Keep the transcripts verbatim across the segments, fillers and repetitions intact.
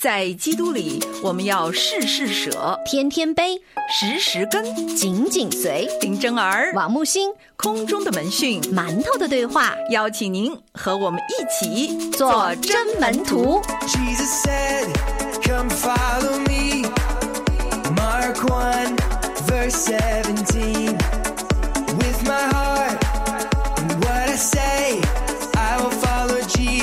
在基督里，我们要事事舍， 天天悲， 时时跟， 紧紧随。 林真儿、 王木星， 空中的门讯， 馒头的对话， 邀请您和我们一起做真门徒。 Jesus said, come follow me. Mark one, verse seventeen. With my heart and what I say, I will follow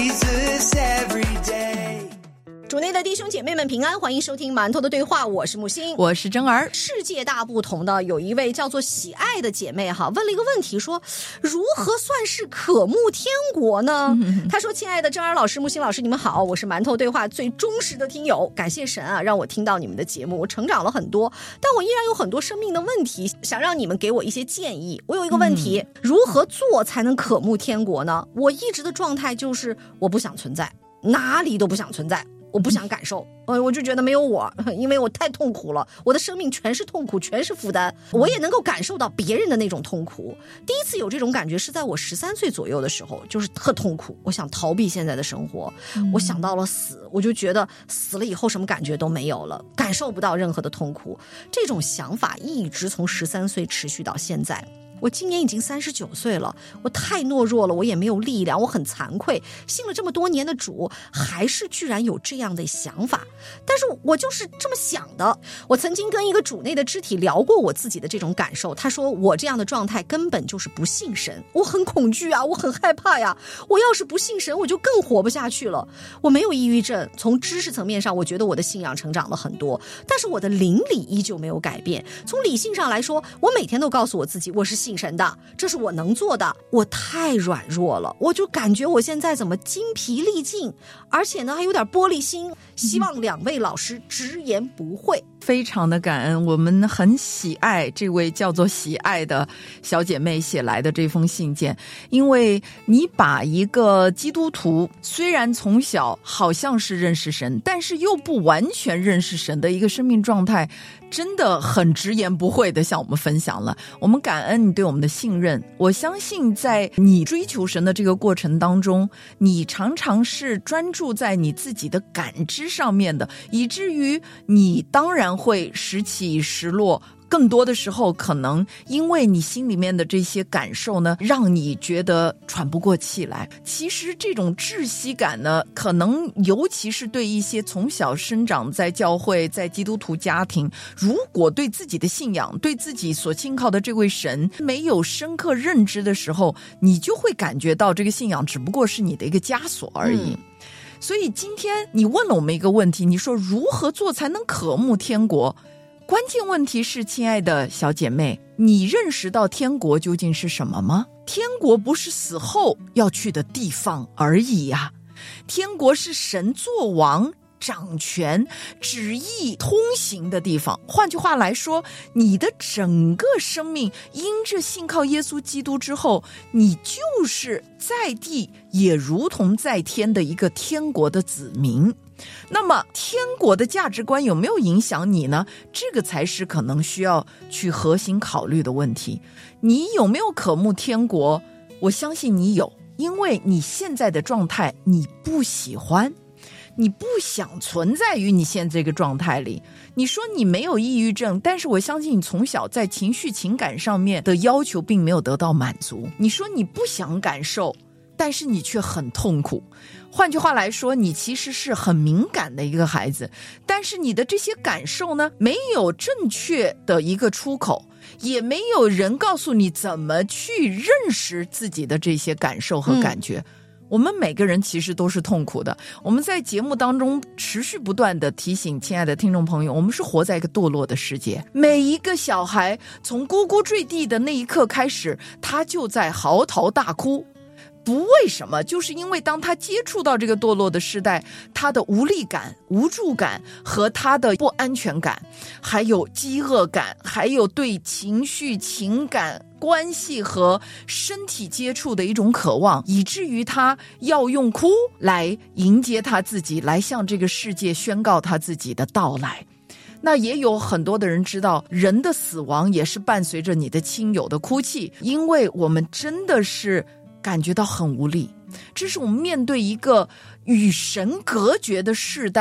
Jesus every day. 主内的弟兄姐妹们平安，欢迎收听馒头的对话，我是木星， 我是真儿。 世界大不同的有一位叫做喜爱的姐妹哈，问了一个问题，说如何算是渴慕天国呢？她说：亲爱的真儿老师、木星老师，你们好，我是馒头对话最忠实的听友，感谢神啊，让我听到你们的节目，我成长了很多，但我依然有很多生命的问题，想让你们给我一些建议。我有一个问题，嗯、如何做才能渴慕天国呢？我一直的状态就是我不想存在，哪里都不想存在，我不想感受，呃，我就觉得没有我，因为我太痛苦了，我的生命全是痛苦，全是负担。我也能够感受到别人的那种痛苦。第一次有这种感觉是在我十三岁左右的时候，就是特痛苦，我想逃避现在的生活，嗯、我想到了死，我就觉得死了以后什么感觉都没有了，感受不到任何的痛苦。这种想法一直从十三岁持续到现在。我今年已经三十九岁了，我太懦弱了，我也没有力量，我很惭愧，信了这么多年的主，还是居然有这样的想法。但是我就是这么想的。我曾经跟一个主内的肢体聊过我自己的这种感受，他说我这样的状态根本就是不信神，我很恐惧啊，我很害怕呀，我要是不信神，我就更活不下去了。我没有抑郁症，从知识层面上我觉得我的信仰成长了很多，但是我的灵里依旧没有改变。从理性上来说，我每天都告诉我自己我是信神的，这是我能做的。我太软弱了，我就感觉我现在怎么精疲力尽，而且呢还有点玻璃心，希望两位老师直言不讳。 非常的感恩，我们很喜爱这位叫做喜爱的小姐妹写来的这封信件，因为你把一个基督徒虽然从小好像是认识神，但是又不完全认识神的一个生命状态，真的很直言不讳的向我们分享了。我们感恩你对我们的信任，我相信在你追求神的这个过程当中，你常常是专注在你自己的感知上面的，以至于你当然会时起时落，更多的时候可能因为你心里面的这些感受呢，让你觉得喘不过气来。其实这种窒息感呢，可能尤其是对一些从小生长在教会、在基督徒家庭，如果对自己的信仰、对自己所信靠的这位神没有深刻认知的时候，你就会感觉到这个信仰只不过是你的一个枷锁而已。嗯，所以今天你问了我们一个问题，你说如何做才能渴慕天国？关键问题是，亲爱的小姐妹，你认识到天国究竟是什么吗？天国不是死后要去的地方而已啊，天国是神作王、掌权、旨意通行的地方。换句话来说，你的整个生命因着信靠耶稣基督之后，你就是在地也如同在天的一个天国的子民。那么天国的价值观有没有影响你呢？这个才是可能需要去核心考虑的问题。你有没有渴慕天国？我相信你有，因为你现在的状态你不喜欢，你不想存在于你现在这个状态里。你说你没有抑郁症，但是我相信你从小在情绪情感上面的要求并没有得到满足。你说你不想感受，但是你却很痛苦。换句话来说，你其实是很敏感的一个孩子，但是你的这些感受呢，没有正确的一个出口，也没有人告诉你怎么去认识自己的这些感受和感觉。嗯，我们每个人其实都是痛苦的。我们在节目当中持续不断的提醒亲爱的听众朋友，我们是活在一个堕落的世界。每一个小孩从咕咕坠地的那一刻开始，他就在嚎啕大哭。不为什么，就是因为当他接触到这个堕落的时代，他的无力感、无助感和他的不安全感，还有饥饿感，还有对情绪、情感、关系和身体接触的一种渴望，以至于他要用哭来迎接他自己，来向这个世界宣告他自己的到来。那也有很多的人知道，人的死亡也是伴随着你的亲友的哭泣，因为我们真的是感觉到很无力。这是我们面对一个与神隔绝的世代，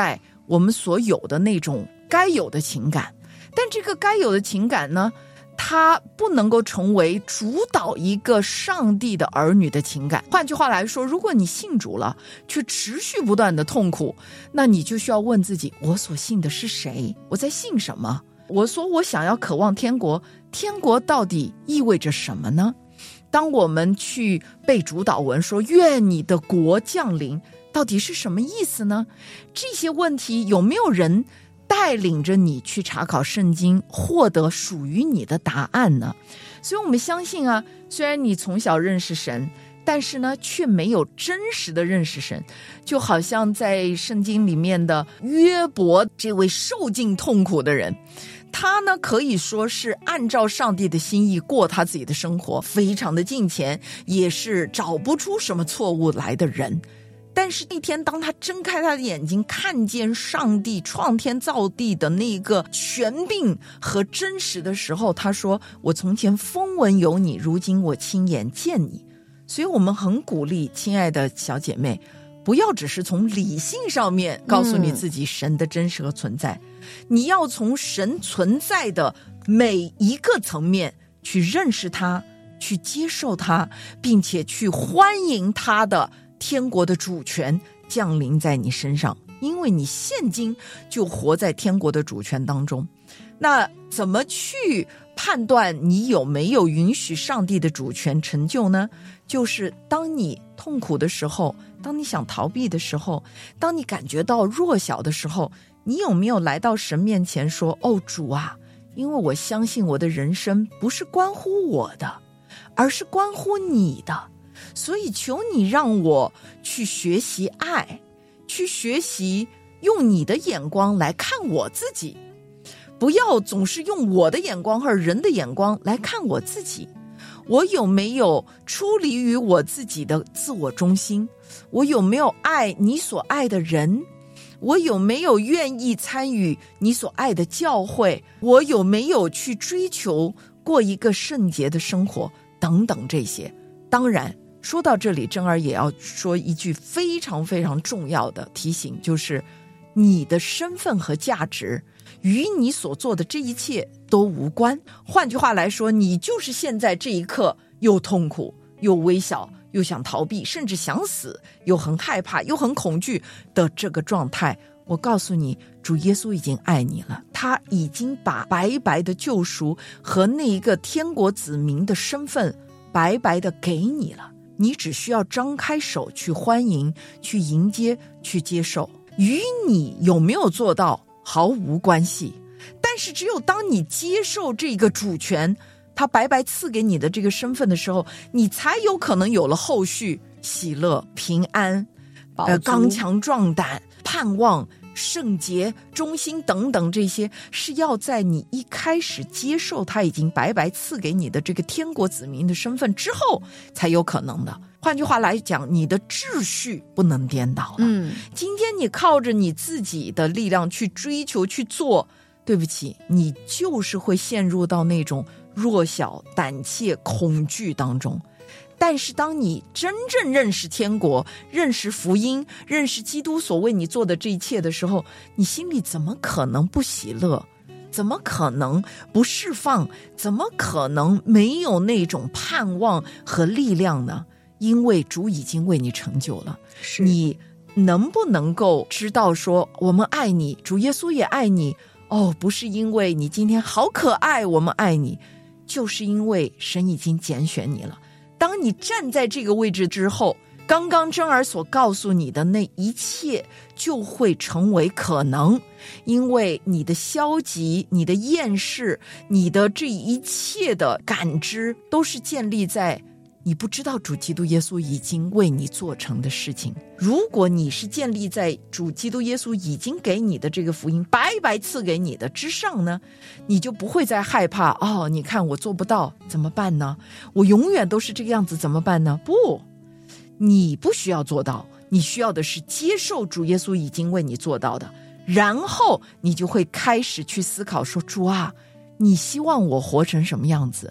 我们所有的那种该有的情感，但这个该有的情感呢，它不能够成为主导一个上帝的儿女的情感。换句话来说，如果你信主了，却持续不断的痛苦，那你就需要问自己，我所信的是谁？我在信什么？我说我想要渴望天国，天国到底意味着什么呢？当我们去背主祷文说愿你的国降临，到底是什么意思呢？这些问题有没有人带领着你去查考圣经，获得属于你的答案呢？所以我们相信啊，虽然你从小认识神，但是呢却没有真实的认识神。就好像在圣经里面的约伯，这位受尽痛苦的人，他呢可以说是按照上帝的心意过他自己的生活，非常的敬虔，也是找不出什么错误来的人。但是那天当他睁开他的眼睛，看见上帝创天造地的那个权柄和真实的时候，他说，我从前风闻有你，如今我亲眼见你。所以我们很鼓励亲爱的小姐妹，不要只是从理性上面告诉你自己神的真实和存在、嗯、你要从神存在的每一个层面去认识他，去接受他，并且去欢迎他的天国的主权降临在你身上，因为你现今就活在天国的主权当中。那怎么去判断你有没有允许上帝的主权成就呢？就是当你痛苦的时候，当你想逃避的时候，当你感觉到弱小的时候，你有没有来到神面前说，哦主啊，因为我相信我的人生不是关乎我的，而是关乎你的，所以求你让我去学习爱，去学习用你的眼光来看我自己，不要总是用我的眼光和人的眼光来看我自己。我有没有出离于我自己的自我中心？我有没有爱你所爱的人？我有没有愿意参与你所爱的教会？我有没有去追求过一个圣洁的生活？等等这些。当然说到这里，珍儿也要说一句非常非常重要的提醒，就是你的身份和价值与你所做的这一切都无关。换句话来说，你就是现在这一刻又痛苦又微小又想逃避，甚至想死，又很害怕又很恐惧的这个状态。我告诉你，主耶稣已经爱你了，他已经把白白的救赎和那一个天国子民的身份白白的给你了，你只需要张开手去欢迎，去迎接，去接受。与你有没有做到毫无关系，但是只有当你接受这个主权，他白白赐给你的这个身份的时候，你才有可能有了后续喜乐、平安、呃刚强壮胆、盼望、圣洁、忠心等等，这些是要在你一开始接受他已经白白赐给你的这个天国子民的身份之后才有可能的。换句话来讲，你的秩序不能颠倒了。嗯，今天你靠着你自己的力量去追求去做，对不起，你就是会陷入到那种弱小、胆怯、恐惧当中。但是当你真正认识天国，认识福音，认识基督所为你做的这一切的时候，你心里怎么可能不喜乐？怎么可能不释放？怎么可能没有那种盼望和力量呢？因为主已经为你成就了。是你能不能够知道说，我们爱你，主耶稣也爱你，哦，不是因为你今天好可爱我们爱你，就是因为神已经拣选你了。当你站在这个位置之后，刚刚珍儿所告诉你的那一切就会成为可能，因为你的消极、你的厌世、你的这一切的感知都是建立在你不知道主基督耶稣已经为你做成的事情。如果你是建立在主基督耶稣已经给你的这个福音白白赐给你的之上呢，你就不会再害怕，哦，你看我做不到怎么办呢？我永远都是这个样子怎么办呢？不，你不需要做到，你需要的是接受主耶稣已经为你做到的，然后你就会开始去思考说，主啊，你希望我活成什么样子？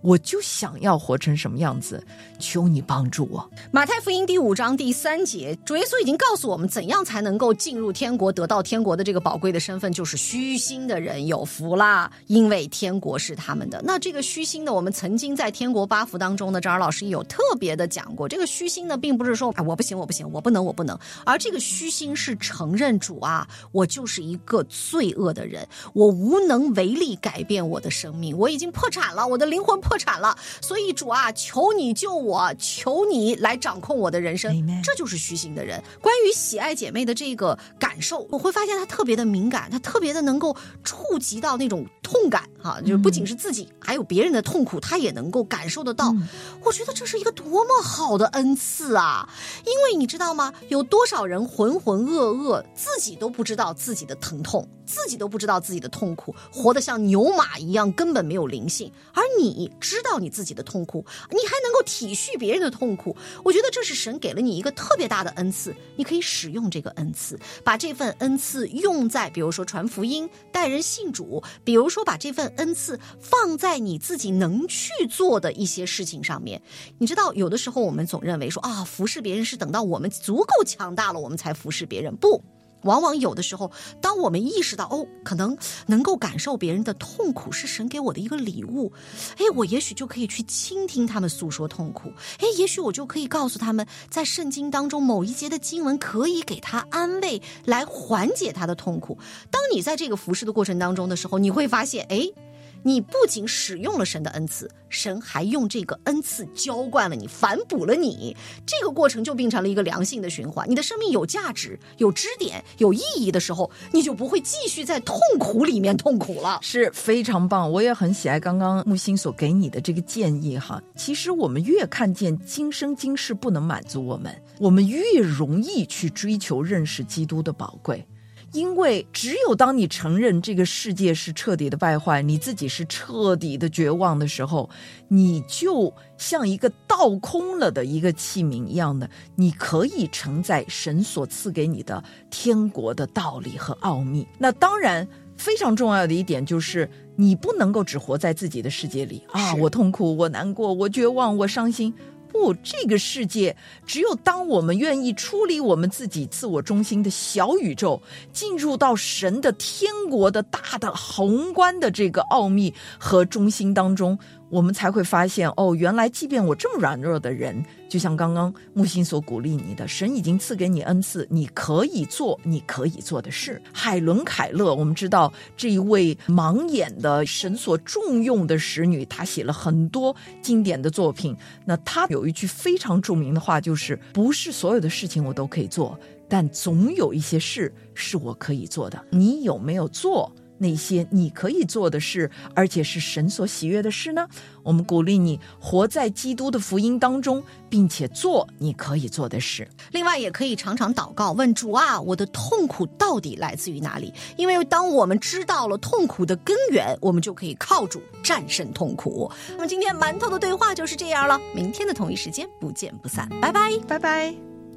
我就想要活成什么样子，求你帮助我。 马太福音第五章第三节，主耶稣已经告诉我们怎样才能够进入天国，得到天国的这个宝贵的身份，就是虚心的人有福啦，因为天国是他们的。那这个虚心的，我们曾经在天国八福当中呢，张儿老师也有特别的讲过，这个虚心呢并不是说啊我不行我不行我不能我不能，而这个虚心是承认主啊，我就是一个罪恶的人，我无能为力改变我的生命，我已经破产了，我的灵魂破产了，所以主啊，求你救我，求你来掌控我的人生。 Amen。 这就是虚心的人。关于喜爱姐妹的这个感受，我会发现她特别的敏感，她特别的能够触及到那种痛感啊，就不仅是自己、嗯、还有别人的痛苦她也能够感受得到、嗯、我觉得这是一个多么好的恩赐啊。因为你知道吗，有多少人浑浑噩噩，自己都不知道自己的疼痛，自己都不知道自己的痛苦，活得像牛马一样，根本没有灵性。而你知道你自己的痛苦，你还能够体恤别人的痛苦，我觉得这是神给了你一个特别大的恩赐，你可以使用这个恩赐，把这份恩赐用在比如说传福音、带人信主，比如说把这份恩赐放在你自己能去做的一些事情上面。你知道有的时候我们总认为说啊，服侍别人是等到我们足够强大了我们才服侍别人，不，往往有的时候当我们意识到哦，可能能够感受别人的痛苦是神给我的一个礼物，哎，我也许就可以去倾听他们诉说痛苦，哎，也许我就可以告诉他们在圣经当中某一节的经文可以给他安慰，来缓解他的痛苦。当你在这个服侍的过程当中的时候，你会发现哎，你不仅使用了神的恩赐，神还用这个恩赐浇灌了你，反哺了你，这个过程就变成了一个良性的循环。你的生命有价值、有支点、有意义的时候，你就不会继续在痛苦里面痛苦了。 是非常棒，我也很喜爱刚刚木星所给你的这个建议哈。其实我们越看见今生今世不能满足我们，我们越容易去追求认识基督的宝贵。因为只有当你承认这个世界是彻底的败坏，你自己是彻底的绝望的时候，你就像一个倒空了的一个器皿一样的，你可以承载神所赐给你的天国的道理和奥秘。那当然非常重要的一点就是你不能够只活在自己的世界里啊，我痛苦，我难过，我绝望，我伤心。不，这个世界只有当我们愿意出离我们自己自我中心的小宇宙，进入到神的天国的大的宏观的这个奥秘和中心当中，我们才会发现哦，原来即便我这么软弱的人，就像刚刚木星所鼓励你的，神已经赐给你恩赐，你可以做你可以做的事。海伦凯勒，我们知道这一位盲眼的神所重用的使女，她写了很多经典的作品。那她有一句非常著名的话，就是不是所有的事情我都可以做，但总有一些事是我可以做的。你有没有做那些你可以做的事，而且是神所喜悦的事呢？我们鼓励你活在基督的福音当中，并且做你可以做的事。 另外也可以常常祷告，问主啊，我的痛苦到底来自于哪里？因为当我们知道了痛苦的根源，我们就可以靠主战胜痛苦。那么今天馒头的对话就是这样了，明天的同一时间不见不散，拜拜拜拜。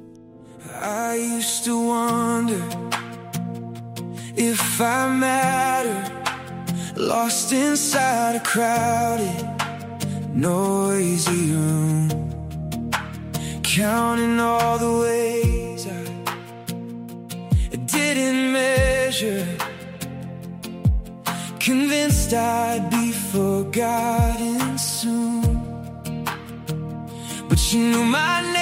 I used to wonder if I matter, lost inside a crowded, noisy room, counting all the ways I didn't measure, convinced I'd be forgotten soon. But you knew my name